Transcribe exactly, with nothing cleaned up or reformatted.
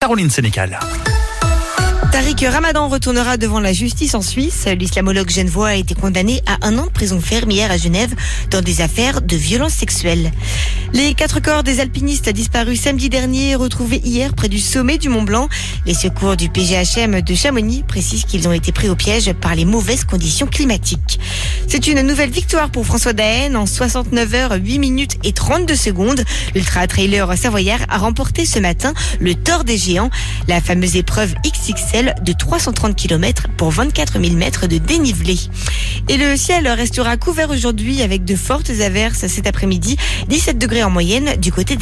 Caroline Sénécal. Tariq Ramadan retournera devant la justice en Suisse. L'islamologue genevois a été condamné à un an de prison ferme hier à Genève dans des affaires de violences sexuelles. Les quatre corps des alpinistes disparus samedi dernier retrouvés hier près du sommet du Mont Blanc. Les secours du P G H M de Chamonix précisent qu'ils ont été pris au piège par les mauvaises conditions climatiques. C'est une nouvelle victoire pour François Daen en soixante-neuf heures, huit minutes et trente-deux secondes. L'ultra-trailer savoyard a remporté ce matin le Tour des Géants, la fameuse épreuve X X L de trois cent trente kilomètres pour vingt-quatre mille mètres de dénivelé. Et le ciel restera couvert aujourd'hui avec de fortes averses cet après-midi, dix-sept degrés en moyenne du côté des